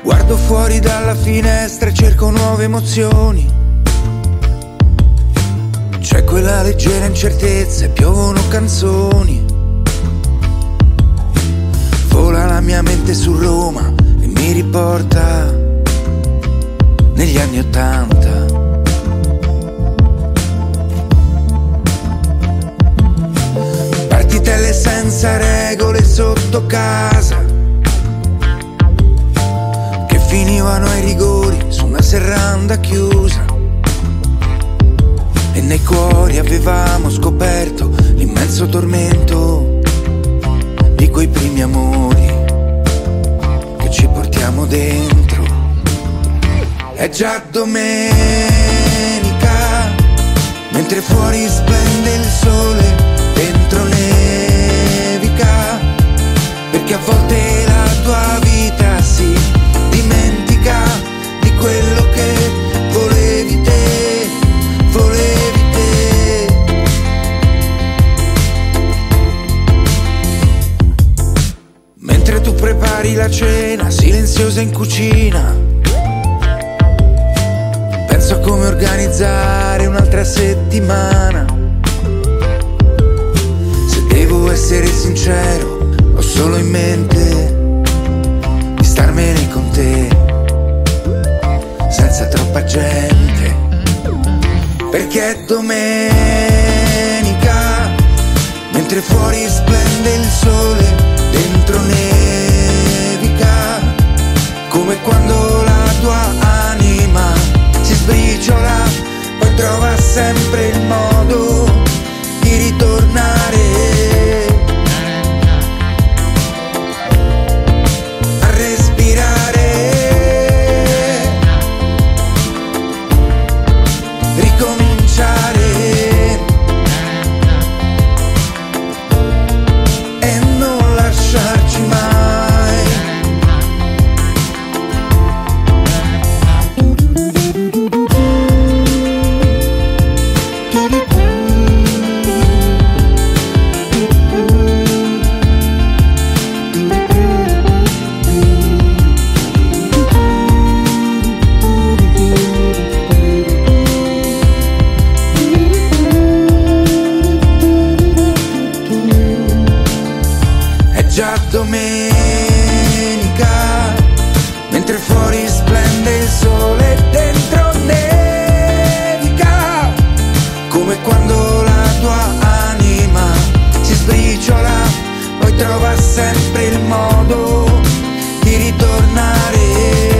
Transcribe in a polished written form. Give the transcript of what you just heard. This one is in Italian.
Guardo fuori dalla finestra e cerco nuove emozioni. C'è quella leggera incertezza e piovono canzoni. Vola la mia mente su Roma e mi riporta negli anni '80. Partitelle senza regole sotto casa, che finivano ai rigori su una serranda chiusa. E nei cuori avevamo scoperto l'immenso tormento di quei primi amori che ci portiamo dentro. È già domenica, mentre fuori splende il sole, dentro nevica, perché a volte la tua vita si dimentica di quello che volevi te, volevi te. Mentre tu prepari la cena silenziosa in cucina, penso a come organizzare un'altra settimana. Se devo essere sincero, ho solo in mente di starmene con te, senza troppa gente, perché è domenica, mentre fuori splende il sole, dentro nevica, come quando la tua anima si sbriciola, poi trova sempre il modo di ritornare a respirare, ricominciare e non lasciarci mai. Già domenica, mentre fuori splende il sole, dentro nevica, come quando la tua anima si sbriciola, poi trova sempre il modo di ritornare